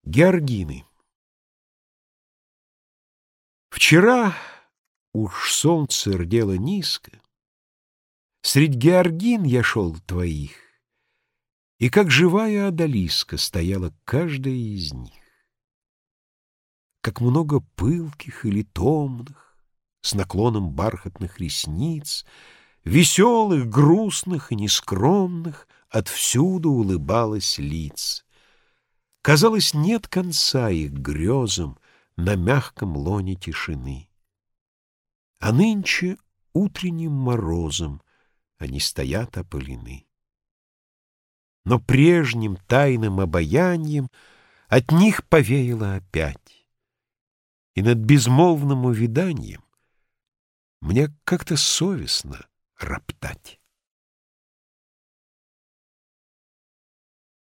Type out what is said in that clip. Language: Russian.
Георгины. Вчера уж солнце рдело низко, Средь георгин я шел твоих, И как живая одалиска Стояла каждая из них. Как много пылких или томных, С наклоном бархатных ресниц, Веселых, грустных и нескромных Отвсюду улыбалось лиц. Казалось, нет конца их грезам На мягком лоне тишины. А нынче утренним морозом Они стоят опылены. Но прежним тайным обаяньем От них повеяло опять, И над безмолвным увяданьем Мне как-то совестно роптать.